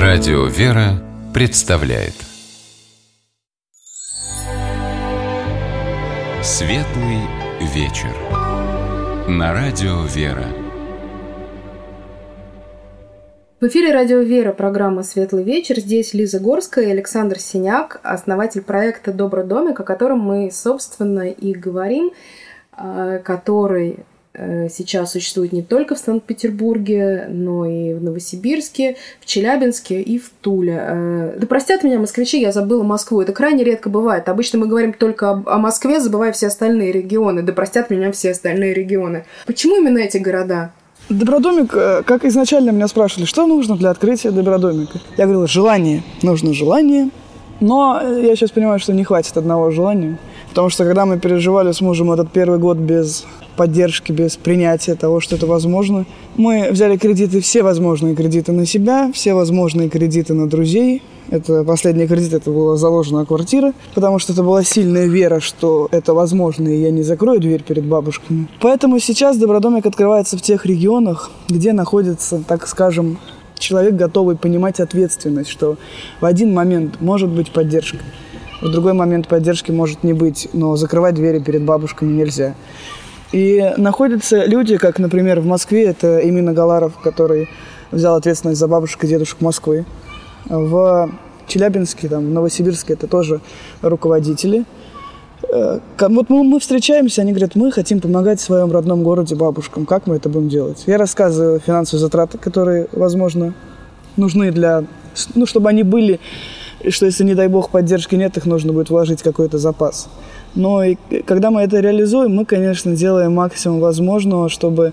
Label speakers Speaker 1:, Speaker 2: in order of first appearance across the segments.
Speaker 1: Радио «Вера» представляет Светлый вечер на Радио «Вера».
Speaker 2: В эфире Радио «Вера», программа «Светлый вечер». Здесь Лиза Горская и Александр Синяк, основатель проекта «Добрый домик», о котором мы, собственно, и говорим, который сейчас существует не только в Санкт-Петербурге, но и в Новосибирске, в Челябинске и в Туле. Да простят меня москвичи, я забыла Москву. Это крайне редко бывает. Обычно мы говорим только о Москве, забывая все остальные регионы. Да простят меня все остальные регионы. Почему именно эти города?
Speaker 3: Добродомик, как изначально меня спрашивали, что нужно для открытия Добродомика. Я говорила, желание. Нужно желание. Но я сейчас понимаю, что не хватит одного желания. Потому что когда мы переживали с мужем этот первый год без поддержки, без принятия того, что это возможно, мы взяли кредиты, все возможные кредиты на себя, все возможные кредиты на друзей. Это последний кредит, это была заложенная квартира, потому что это была сильная вера, что это возможно, и я не закрою дверь перед бабушками. Поэтому сейчас Добродомик открывается в тех регионах, где находится, так скажем, человек, готовый понимать ответственность, что в один момент может быть поддержка, в другой момент поддержки может не быть, но закрывать двери перед бабушками нельзя. И находятся люди, как, например, в Москве, это Эмин Агаларов, который взял ответственность за бабушек и дедушек Москвы. В Челябинске, в Новосибирске это тоже руководители. Вот мы встречаемся, они говорят, мы хотим помогать в своем родном городе бабушкам. Как мы это будем делать? Я рассказываю финансовые затраты, которые, возможно, нужны для... чтобы они были, что если, не дай бог, поддержки нет, их нужно будет вложить в какой-то запас. Но и когда мы это реализуем, мы, конечно, делаем максимум возможного, чтобы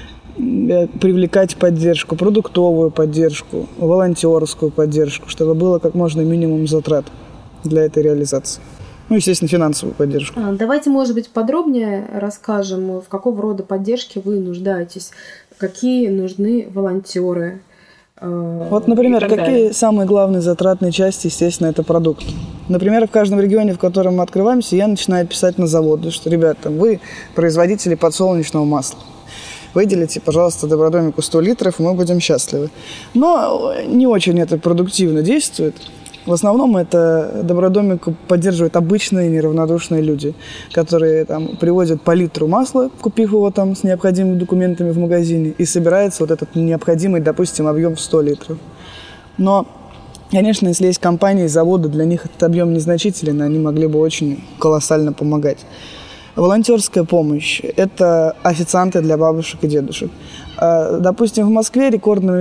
Speaker 3: привлекать поддержку, продуктовую поддержку, волонтерскую поддержку, чтобы было как можно минимум затрат для этой реализации. Естественно, финансовую поддержку.
Speaker 2: Давайте, может быть, подробнее расскажем, в какого рода поддержки вы нуждаетесь, какие нужны волонтеры.
Speaker 3: Вот, например, какие самые главные затратные части, естественно, это продукт. Например, в каждом регионе, в котором мы открываемся, я начинаю писать на заводы, что, ребята, вы производители подсолнечного масла. Выделите, пожалуйста, Добродомику 100 литров, и мы будем счастливы. Но не очень это продуктивно действует. В основном это Добродомик поддерживают обычные неравнодушные люди, которые привозят по литру масла, купив его с необходимыми документами в магазине, и собирается вот этот необходимый, допустим, объем в 100 литров. Но, конечно, если есть компании, заводы, для них этот объем незначителен, они могли бы очень колоссально помогать. Волонтерская помощь – это официанты для бабушек и дедушек. Допустим, в Москве рекордными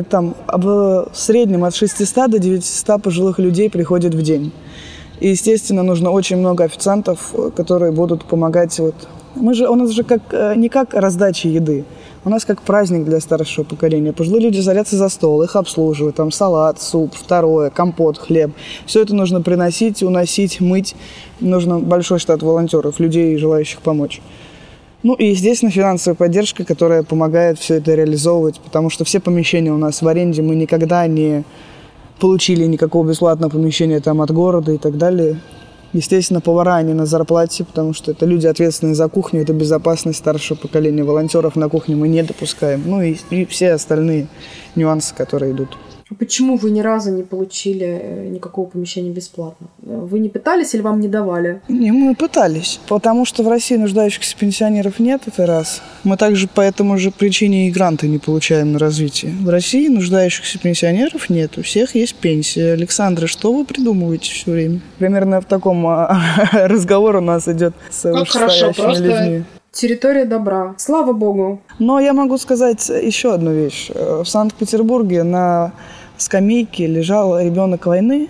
Speaker 3: в среднем от 600 до 900 пожилых людей приходит в день. И, естественно, нужно очень много официантов, которые будут помогать. У нас же не как раздача еды, у нас как праздник для старшего поколения. Пожилые люди садятся за стол, их обслуживают, салат, суп, второе, компот, хлеб. Все это нужно приносить, уносить, мыть. Нужно большой штат волонтеров, людей, желающих помочь. И, естественно, финансовая поддержка, которая помогает все это реализовывать, потому что все помещения у нас в аренде, мы никогда не получили никакого бесплатного помещения от города и так далее. Естественно, повара, они на зарплате, потому что это люди, ответственные за кухню, это безопасность старшего поколения. Волонтеров на кухне мы не допускаем. И все остальные нюансы, которые идут.
Speaker 2: Почему вы ни разу не получили никакого помещения бесплатно? Вы не пытались или вам не давали?
Speaker 3: Мы пытались, потому что в России нуждающихся пенсионеров нет, это раз. Мы также по этому же причине и гранты не получаем на развитие. В России нуждающихся пенсионеров нет, у всех есть пенсия. Александра, что вы придумываете все время? Примерно в таком разговор у нас идет с вышестоящими людьми.
Speaker 2: Территория добра. Слава Богу.
Speaker 3: Но я могу сказать еще одну вещь. В Санкт-Петербурге на скамейке лежал ребенок войны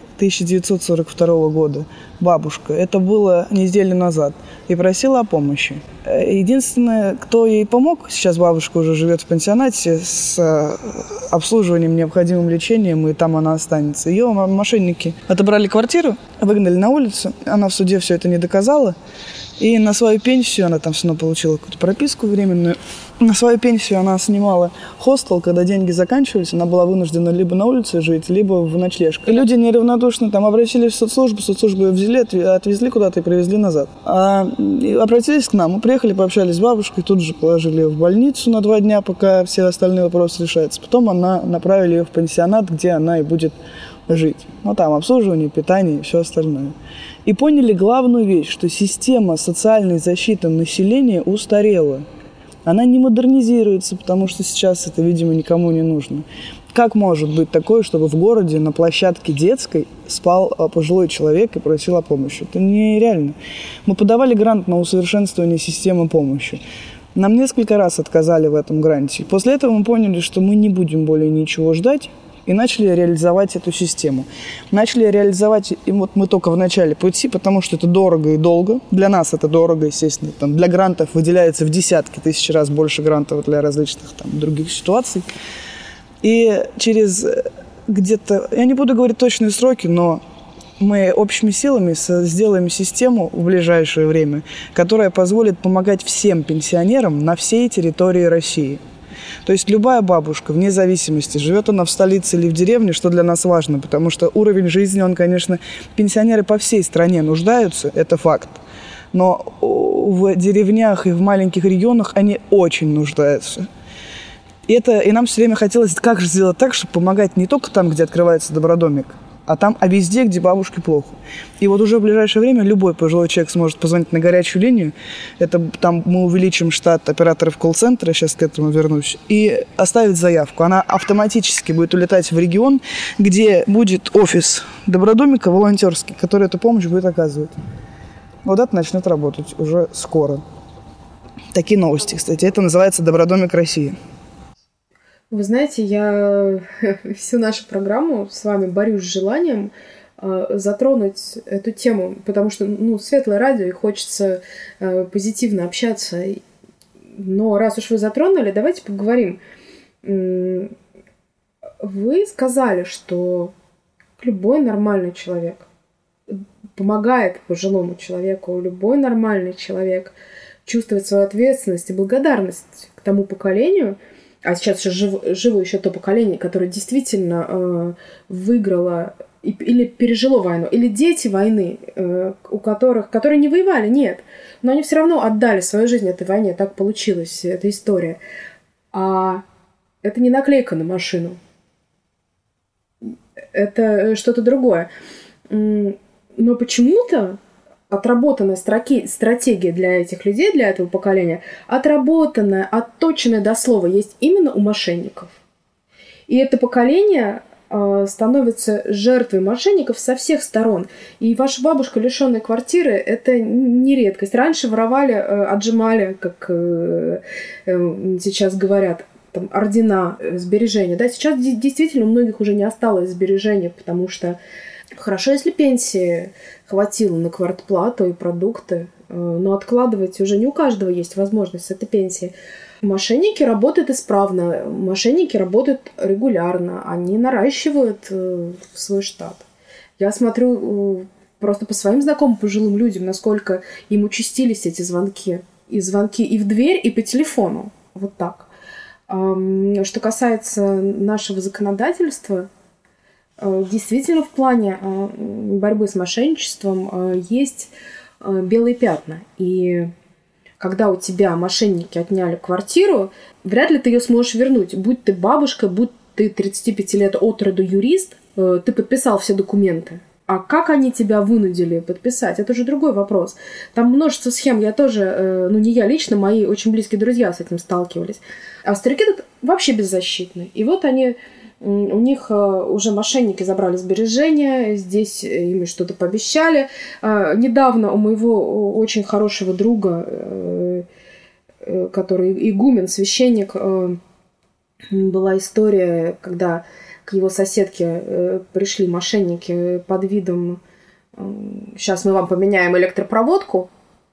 Speaker 3: 1942 года, бабушка. Это было неделю назад. И просила о помощи. Единственное, кто ей помог, сейчас бабушка уже живет в пансионате с обслуживанием, необходимым лечением, и там она останется. Ее мошенники отобрали квартиру, выгнали на улицу. Она в суде все это не доказала. И на свою пенсию, она там все равно получила какую-то прописку временную, на свою пенсию она снимала хостел, когда деньги заканчивались, она была вынуждена либо на улице жить, либо в ночлежках. И люди неравнодушно там обратились в соцслужбу ее взяли, отвезли куда-то и привезли назад. Обратились к нам, мы приехали, пообщались с бабушкой, тут же положили ее в больницу на 2 дня, пока все остальные вопросы решаются. Потом направили ее в пансионат, где она и будет жить. Ну, там обслуживание, питание и все остальное. И поняли главную вещь, что система социальной защиты населения устарела. Она не модернизируется, потому что сейчас это, видимо, никому не нужно. Как может быть такое, чтобы в городе на площадке детской спал пожилой человек и просил о помощи? Это нереально. Мы подавали грант на усовершенствование системы помощи. Нам несколько раз отказали в этом гранте. После этого мы поняли, что мы не будем более ничего ждать, и начали реализовать эту систему. Начали реализовать, и вот мы только в начале пути, потому что это дорого и долго. Для нас это дорого, естественно. Там для грантов выделяется в десятки тысяч раз больше грантов для различных там других ситуаций. И через где-то, я не буду говорить точные сроки, но мы общими силами сделаем систему в ближайшее время, которая позволит помогать всем пенсионерам на всей территории России. То есть любая бабушка, вне зависимости, живет она в столице или в деревне, что для нас важно, потому что уровень жизни, он, конечно, пенсионеры по всей стране нуждаются, это факт. Но в деревнях и в маленьких регионах они очень нуждаются. И нам все время хотелось, как же сделать так, чтобы помогать не только там, где открывается добродомик, а везде, где бабушке плохо. И вот уже в ближайшее время любой пожилой человек сможет позвонить на горячую линию. Там мы увеличим штат операторов колл-центра, сейчас к этому вернусь, и оставить заявку. Она автоматически будет улетать в регион, где будет офис добродомика волонтерский, который эту помощь будет оказывать. Вот это начнет работать уже скоро. Такие новости, кстати. Это называется «Добродомик России».
Speaker 2: Вы знаете, я всю нашу программу с вами борюсь с желанием затронуть эту тему, потому что, светлое радио, и хочется позитивно общаться. Но раз уж вы затронули, давайте поговорим. Вы сказали, что любой нормальный человек помогает пожилому человеку, любой нормальный человек чувствует свою ответственность и благодарность к тому поколению, а сейчас живо еще то поколение, которое действительно выиграло или пережило войну, или дети войны, которые не воевали, нет. Но они все равно отдали свою жизнь этой войне, так получилась эта история. А это не наклейка на машину. Это что-то другое. Но почему-то отработанная стратегия для этих людей, для этого поколения, отработанная, отточенная до слова, есть именно у мошенников. И это поколение становится жертвой мошенников со всех сторон. И ваша бабушка, лишённая квартиры, это не редкость. Раньше воровали, отжимали, как сейчас говорят, там, ордена, сбережения. Да? Сейчас действительно у многих уже не осталось сбережений, потому что хорошо, если пенсии хватило на квартплату и продукты, но откладывать уже не у каждого есть возможность этой пенсии. Мошенники работают исправно, мошенники работают регулярно, они наращивают свой штат. Я смотрю просто по своим знакомым пожилым людям, насколько им участились эти звонки. И звонки и в дверь, и по телефону. Вот так. Что касается нашего законодательства, действительно, в плане борьбы с мошенничеством есть белые пятна. И когда у тебя мошенники отняли квартиру, вряд ли ты ее сможешь вернуть. Будь ты бабушка, будь ты 35 лет от роду юрист, ты подписал все документы. А как они тебя вынудили подписать? Это уже другой вопрос. Там множество схем. Я тоже, не я лично, мои очень близкие друзья с этим сталкивались. А старики тут вообще беззащитны. И вот у них уже мошенники забрали сбережения, здесь им что-то пообещали. Недавно у моего очень хорошего друга, который игумен, священник, была история, когда к его соседке пришли мошенники под видом «сейчас мы вам поменяем электропроводку».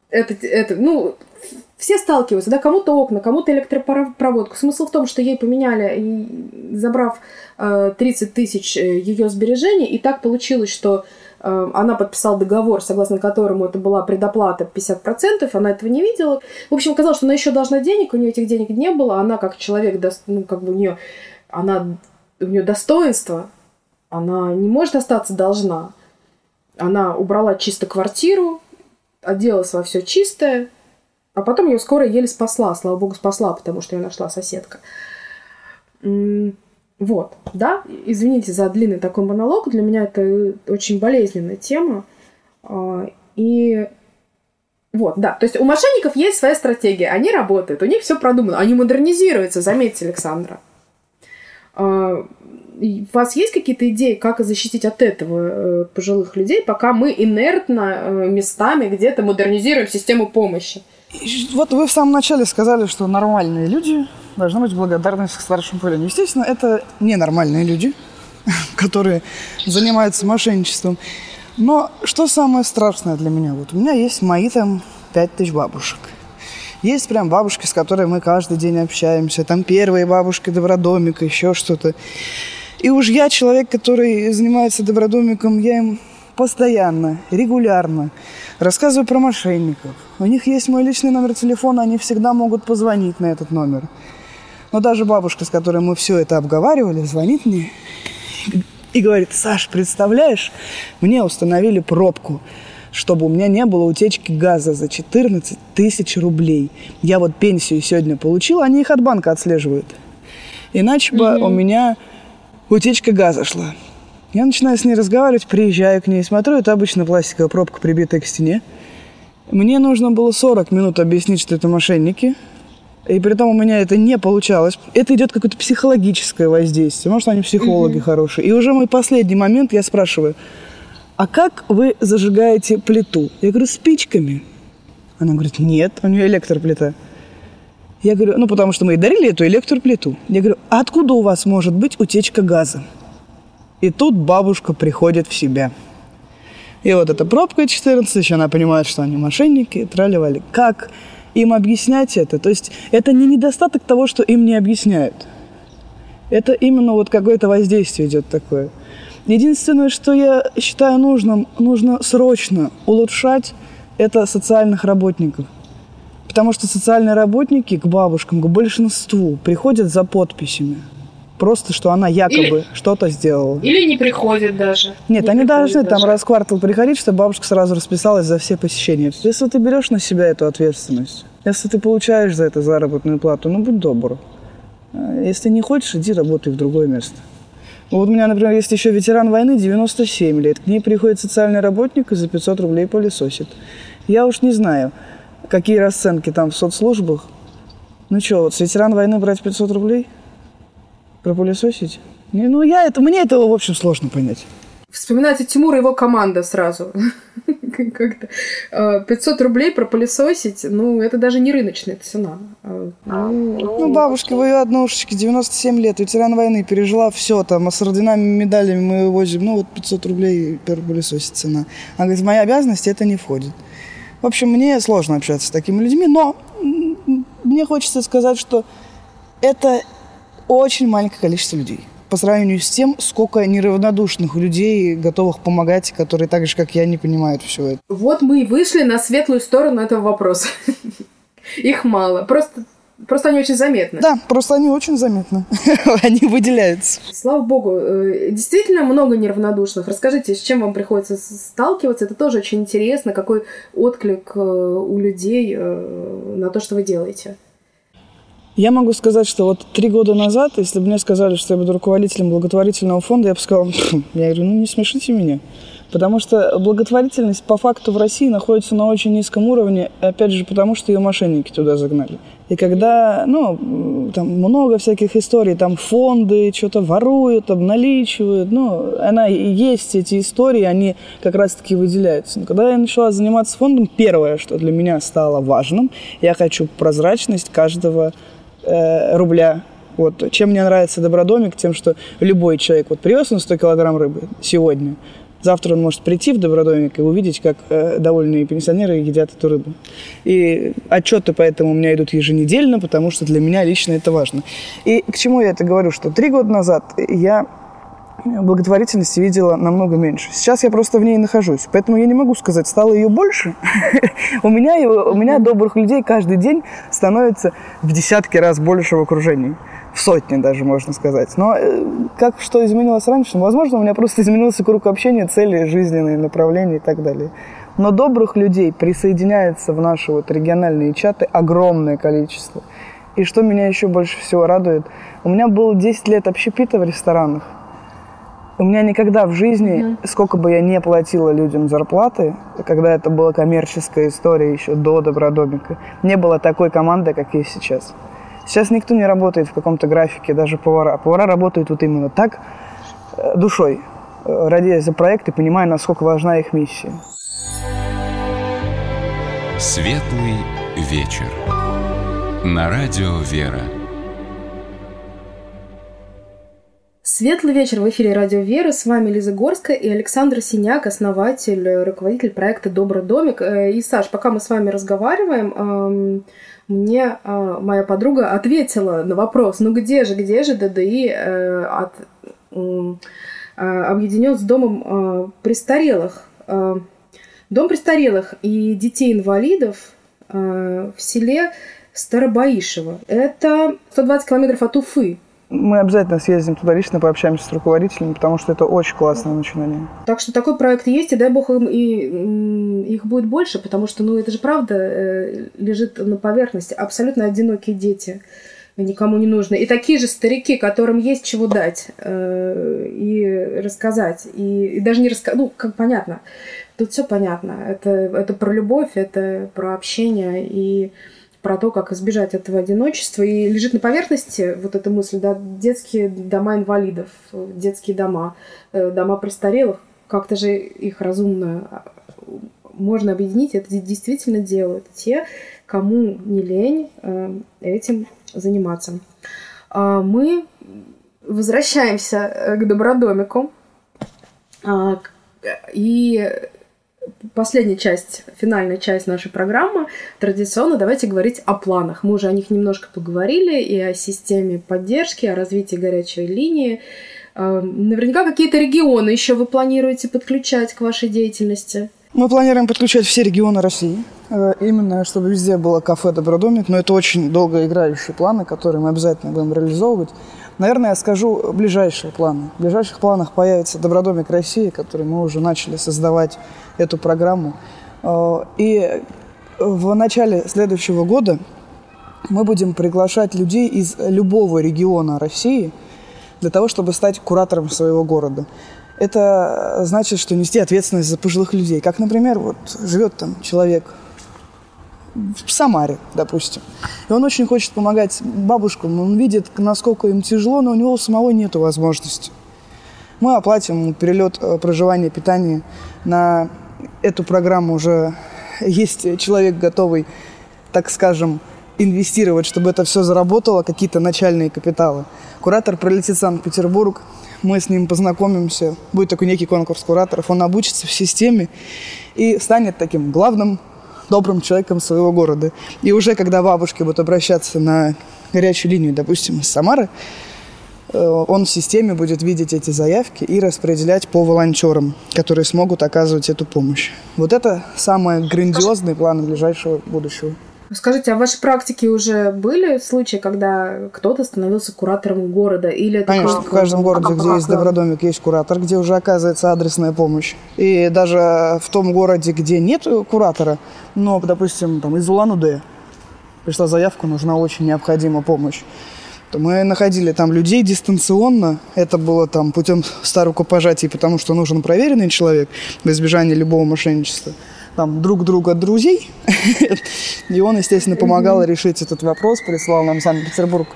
Speaker 2: Все сталкиваются, да, кому-то окна, кому-то электропроводку. Смысл в том, что ей поменяли, забрав 30 тысяч ее сбережений, и так получилось, что она подписала договор, согласно которому это была предоплата 50%, она этого не видела. В общем, оказалось, что она еще должна денег, у нее этих денег не было, она как человек, у нее достоинство, она не может остаться должна. Она убрала чисто квартиру, оделась во все чистое, а потом ее скорая еле спасла, слава богу, спасла, потому что ее нашла соседка. Вот, да, извините за длинный такой монолог, для меня это очень болезненная тема. И вот, да, то есть у мошенников есть своя стратегия, они работают, у них все продумано, они модернизируются, заметьте, Александра. У вас есть какие-то идеи, как защитить от этого пожилых людей, пока мы инертно местами где-то модернизируем систему помощи?
Speaker 3: Вот вы в самом начале сказали, что нормальные люди должны быть благодарны к старшему поколению. Естественно, это ненормальные люди, которые занимаются мошенничеством. Но что самое страшное для меня? Вот у меня есть мои 5000 бабушек. Есть прям бабушки, с которыми мы каждый день общаемся. Там первые бабушки добродомика, еще что-то. И уж я человек, который занимается добродомиком, я им постоянно, регулярно рассказываю про мошенников. У них есть мой личный номер телефона, они всегда могут позвонить на этот номер. Но даже бабушка, с которой мы все это обговаривали, звонит мне и говорит: Саш, представляешь, мне установили пробку, чтобы у меня не было утечки газа за 14 000 рублей. Я вот пенсию сегодня получила, они их от банка отслеживают. Иначе бы у меня утечка газа шла. Я начинаю с ней разговаривать, приезжаю к ней, смотрю, это обычно пластиковая пробка, прибитая к стене. Мне нужно было 40 минут объяснить, что это мошенники. И при том у меня это не получалось. Это идет какое-то психологическое воздействие. Может, они психологи хорошие. И уже мой последний момент, я спрашиваю: а как вы зажигаете плиту? Я говорю: спичками. Она говорит: нет, у нее электроплита. Я говорю: потому что мы ей дарили эту электроплиту. Я говорю: а откуда у вас может быть утечка газа? И тут бабушка приходит в себя. И вот эта пробка 14 000, она понимает, что они мошенники, трали-вали. Как им объяснять это? То есть это не недостаток того, что им не объясняют. Это именно вот какое-то воздействие идет такое. Единственное, что я считаю нужным, нужно срочно улучшать, это социальных работников. Потому что социальные работники к бабушкам, к большинству приходят за подписями. Просто, что она якобы что-то сделала.
Speaker 2: Или не приходит даже.
Speaker 3: Нет, они должны там раз в квартал приходить, чтобы бабушка сразу расписалась за все посещения. Если ты берешь на себя эту ответственность, если ты получаешь за это заработную плату, будь добр. Если не хочешь, иди работай в другое место. Вот у меня, например, есть еще ветеран войны, 97 лет. К ней приходит социальный работник и за 500 рублей пылесосит. Я уж не знаю, какие расценки там в соцслужбах. С ветеран войны брать 500 рублей? Пропылесосить? Мне этого, в общем, сложно понять.
Speaker 2: Вспоминается Тимур и его команда сразу. 500 рублей пропылесосить, это даже не рыночная цена.
Speaker 3: Бабушка в ее однушечке, 97 лет, ветеран войны, пережила все, там, с орденами, медалями мы ее возим, 500 рублей пропылесосить цена. Она говорит: в мои обязанности это не входит. В общем, мне сложно общаться с такими людьми, но мне хочется сказать, что это очень маленькое количество людей по сравнению с тем, сколько неравнодушных людей, готовых помогать, которые так же, как я, не понимают всего этого.
Speaker 2: Вот мы и вышли на светлую сторону этого вопроса. Их мало. Просто они очень заметны.
Speaker 3: Да, просто они очень заметны. Они выделяются.
Speaker 2: Слава богу, действительно много неравнодушных. Расскажите, с чем вам приходится сталкиваться? Это тоже очень интересно, какой отклик у людей на то, что вы делаете.
Speaker 3: Я могу сказать, что 3 года назад, если бы мне сказали, что я буду руководителем благотворительного фонда, я бы сказала: я говорю, не смешите меня. Потому что благотворительность по факту в России находится на очень низком уровне, опять же, потому что ее мошенники туда загнали. И когда, там много всяких историй, там фонды что-то воруют, обналичивают, есть эти истории, они как раз-таки выделяются. Но когда я начала заниматься фондом, первое, что для меня стало важным, я хочу прозрачность каждого рубля. Чем мне нравится Добродомик, тем, что любой человек, привез он 100 килограмм рыбы сегодня, завтра он может прийти в Добродомик и увидеть, как довольные пенсионеры едят эту рыбу. И отчеты поэтому у меня идут еженедельно, потому что для меня лично это важно. И к чему я это говорю? Что 3 года назад я благотворительности видела намного меньше. Сейчас я просто в ней нахожусь, поэтому я не могу сказать, стало ее больше. У меня добрых людей каждый день становится в десятки раз больше в окружении. В сотни даже, можно сказать. Но как что изменилось раньше? Возможно, у меня просто изменился круг общения, цели, жизненные направления и так далее. Но добрых людей присоединяется в наши региональные чаты огромное количество. И что меня еще больше всего радует, у меня было 10 лет общепита в ресторанах. У меня никогда в жизни, сколько бы я не платила людям зарплаты, когда это была коммерческая история еще до Добродомика, не было такой команды, как есть сейчас. Сейчас никто не работает в каком-то графике, даже повара. Повара работают именно так, душой, ради за проект и понимая, насколько важна их миссия.
Speaker 1: Светлый вечер. На радио «Вера».
Speaker 2: Светлый вечер в эфире радио «Вера». С вами Лиза Горская и Александр Синяк, основатель, руководитель проекта «Добрый домик». И, Саш, пока мы с вами разговариваем, мне моя подруга ответила на вопрос, где же ДДИ объединен с домом престарелых. Дом престарелых и детей-инвалидов в селе Старобаишево. Это 120 километров от Уфы.
Speaker 3: Мы обязательно съездим туда лично, пообщаемся с руководителями, потому что это очень классное начинание.
Speaker 2: Так что такой проект есть, и дай бог им их будет больше, потому что, это же правда лежит на поверхности. Абсолютно одинокие дети, никому не нужны. И такие же старики, которым есть чего дать и рассказать. И даже не рассказать, как понятно. Тут все понятно. Это про любовь, это про общение и про то, как избежать этого одиночества. И лежит на поверхности эта мысль, детские дома инвалидов, детские дома, дома престарелых. Как-то же их разумно можно объединить. Это действительно делают те, кому не лень этим заниматься. Мы возвращаемся к Добродомику. И последняя часть, финальная часть нашей программы, традиционно давайте говорить о планах. Мы уже о них немножко поговорили, и о системе поддержки, о развитии горячей линии. Наверняка какие-то регионы еще вы планируете подключать к вашей деятельности?
Speaker 3: Мы планируем подключать все регионы России, именно чтобы везде было кафе «Добродомик», но это очень долгоиграющие планы, которые мы обязательно будем реализовывать. Наверное, я скажу ближайшие планы. В ближайших планах появится «Добродомик России», который мы уже начали создавать эту программу. И в начале следующего года мы будем приглашать людей из любого региона России для того, чтобы стать куратором своего города. Это значит, что нести ответственность за пожилых людей. Как, например, живет там человек в Самаре, допустим. И он очень хочет помогать бабушкам. Он видит, насколько им тяжело, но у него самого нет возможности. Мы оплатим перелет, проживание, питание. На эту программу уже есть человек, готовый, так скажем, инвестировать, чтобы это все заработало, какие-то начальные капиталы. Куратор прилетит в Санкт-Петербург, мы с ним познакомимся, будет такой некий конкурс кураторов, он обучится в системе и станет таким главным добрым человеком своего города. И уже когда бабушки будут обращаться на горячую линию, допустим, из Самары, он в системе будет видеть эти заявки и распределять по волонтерам, которые смогут оказывать эту помощь. Это самые грандиозные планы ближайшего будущего.
Speaker 2: Скажите, а в вашей практике уже были случаи, когда кто-то становился куратором города? Или это
Speaker 3: Конечно, в каждом городе, где есть Добродомик, есть куратор, где уже оказывается адресная помощь. И даже в том городе, где нет куратора, но, допустим, из Улан-Удэ пришла заявка, нужна очень необходима помощь, то мы находили там людей дистанционно. Это было путем рукопожатий, потому что нужен проверенный человек в избежание любого мошенничества. Друг друга друзей. И он, естественно, помогал решить этот вопрос, прислал нам в Санкт-Петербург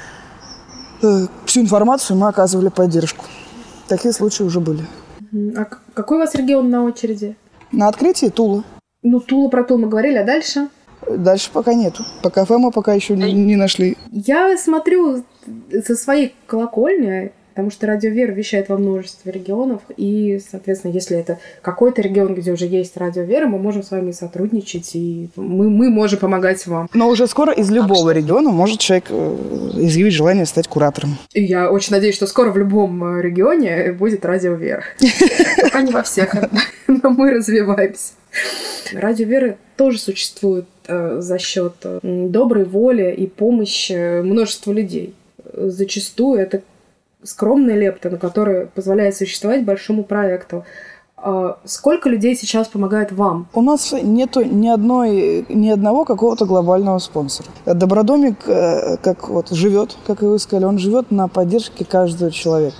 Speaker 3: всю информацию, мы оказывали поддержку. Такие случаи уже были.
Speaker 2: А какой у вас регион на очереди?
Speaker 3: На открытии Тула.
Speaker 2: Про Тулу мы говорили, а дальше?
Speaker 3: Дальше пока нету. По кафе мы пока еще не нашли.
Speaker 2: Я смотрю со своей колокольни Потому что Радио Вера вещает во множестве регионов, и, соответственно, если это какой-то регион, где уже есть Радио Вера, мы можем с вами сотрудничать, и мы можем помогать вам.
Speaker 3: Но уже скоро из любого региона может человек изъявить желание стать куратором.
Speaker 2: И я очень надеюсь, что скоро в любом регионе будет Радио Вера. Пока не во всех, но мы развиваемся. Радио Вера тоже существует за счет доброй воли и помощи множества людей. Зачастую это скромная лепта, на которая позволяет существовать большому проекту. Сколько людей сейчас помогает вам?
Speaker 3: У нас нету ни одного какого-то глобального спонсора. Добродомик как вот живет, как и вы сказали, он живет на поддержке каждого человека.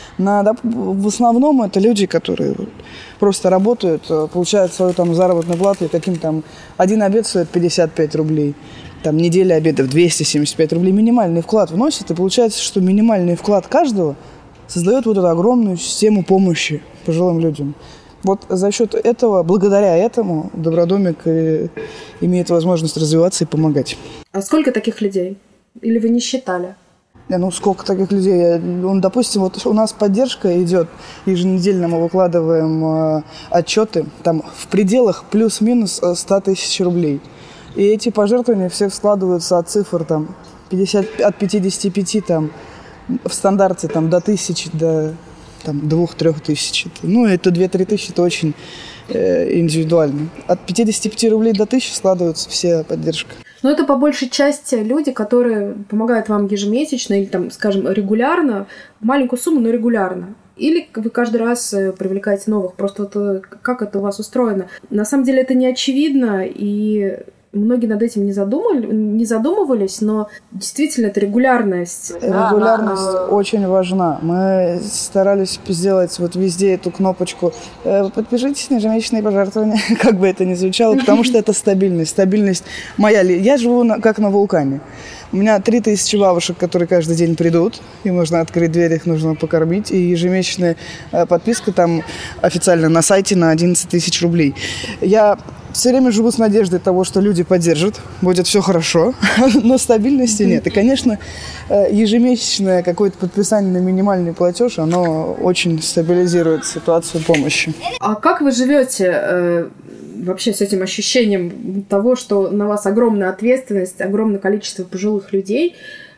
Speaker 3: В основном это люди, которые просто работают, получают свою там заработную плату, и каким там один обед стоит 55 рублей. Там неделя обедов 275 рублей. Минимальный вклад вносит, и получается, что минимальный вклад каждого создает вот эту огромную систему помощи пожилым людям. Вот за счет этого, благодаря этому, Добродомик имеет возможность развиваться и помогать.
Speaker 2: А сколько таких людей? Или вы не считали?
Speaker 3: Сколько таких людей? Допустим, вот у нас поддержка идет, еженедельно мы выкладываем отчеты, там в пределах плюс-минус 100 тысяч рублей. И эти пожертвования все складываются от цифр там, от 55 там, в стандарте там, до 1000, до 2-3 тысяч. Это 2-3 тысячи, это очень индивидуально. От 55 рублей до 1000 складывается вся поддержка.
Speaker 2: Но это по большей части люди, которые помогают вам ежемесячно или, там, скажем, регулярно, маленькую сумму, но регулярно. Или вы каждый раз привлекаете новых. Просто вот как это у вас устроено? На самом деле это не очевидно, и многие над этим не задумывались, но действительно это регулярность.
Speaker 3: Регулярность очень важна. Мы старались сделать вот везде эту кнопочку «Подпишитесь на ежемесячные пожертвования», как бы это ни звучало, потому что это стабильность. Стабильность моя. Я живу как на вулкане. У меня 3000 бабушек, которые каждый день придут. Им нужно открыть дверь, их нужно покормить. И ежемесячная подписка там официально на сайте на 11 тысяч рублей. Я все время живу с надеждой того, что люди поддержат, будет все хорошо, но стабильности нет. И, конечно, ежемесячное какое-то подписание на минимальный платеж, оно очень стабилизирует ситуацию помощи.
Speaker 2: А как вы живете вообще с этим ощущением того, что на вас огромная ответственность, огромное количество пожилых людей,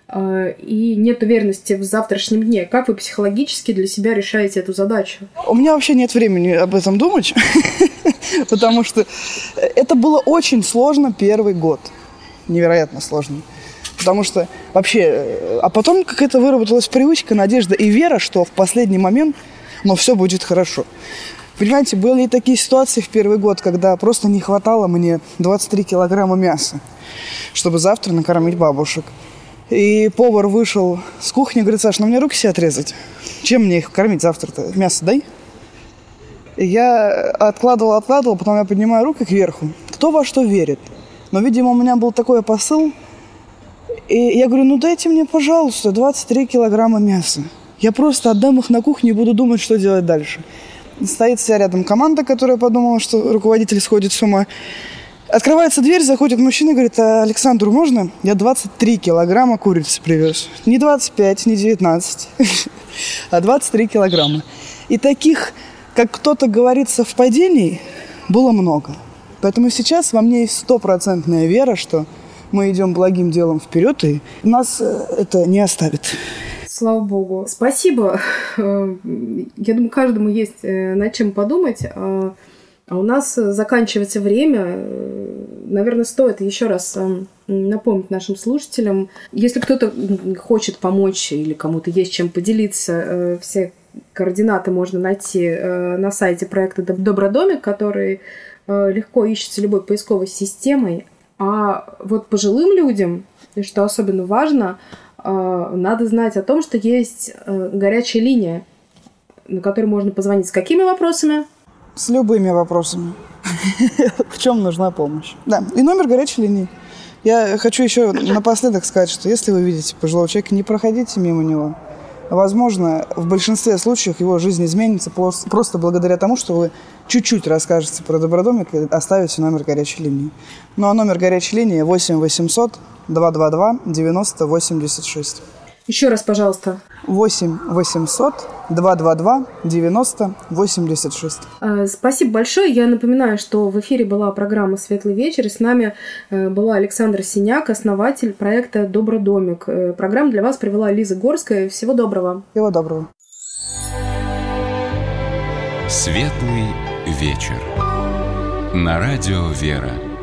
Speaker 2: и нет уверенности в завтрашнем дне? Как вы психологически для себя решаете эту задачу?
Speaker 3: У меня вообще нет времени об этом думать, потому что это было очень сложно первый год. Невероятно сложно. Потому что вообще... А потом какая-то выработалась привычка, надежда и вера, что в последний момент, все будет хорошо. Понимаете, были и такие ситуации в первый год, когда просто не хватало мне 23 килограмма мяса, чтобы завтра накормить бабушек. И повар вышел с кухни, говорит: Саш, мне руки себе отрезать? Чем мне их кормить завтра-то? Мясо дай. И я откладывал, потом я поднимаю руки кверху. Кто во что верит? Но, видимо, у меня был такой посыл. И я говорю: дайте мне, пожалуйста, 23 килограмма мяса. Я просто отдам их на кухню и буду думать, что делать дальше. Стоит вся рядом команда, которая подумала, что руководитель сходит с ума. Открывается дверь, заходит мужчина и говорит: Александру можно? Я 23 килограмма курицы привез. Не 25, не 19, а 23 килограмма. И таких, как кто-то говорит, совпадений было много. Поэтому сейчас во мне есть 100% вера, что мы идем благим делом вперед, и нас это не оставит.
Speaker 2: Слава богу. Спасибо. Я думаю, каждому есть над чем подумать. А у нас заканчивается время. Наверное, стоит еще раз напомнить нашим слушателям, если кто-то хочет помочь или кому-то есть чем поделиться, все координаты можно найти на сайте проекта «Добродомик», который легко ищется любой поисковой системой. А вот пожилым людям, что особенно важно, надо знать о том, что есть горячая линия, на которой можно позвонить. С какими вопросами?
Speaker 3: С любыми вопросами. В чем нужна помощь. Да, и номер горячей линии. Я хочу еще напоследок сказать, что если вы видите пожилого человека, не проходите мимо него. Возможно, в большинстве случаев его жизнь изменится просто благодаря тому, что вы чуть-чуть расскажете про Добродомик и оставите номер горячей линии. Ну а номер горячей линии 8 800 222 90 86.
Speaker 2: Еще раз, пожалуйста.
Speaker 3: 8 800 222 90 86.
Speaker 2: Спасибо большое. Я напоминаю, что в эфире была программа «Светлый вечер», и с нами была Александр Синяк, основатель проекта «Добродомик». Программу для вас провела Лиза Горская. Всего доброго.
Speaker 3: Всего доброго.
Speaker 1: «Светлый вечер» на радио «Вера».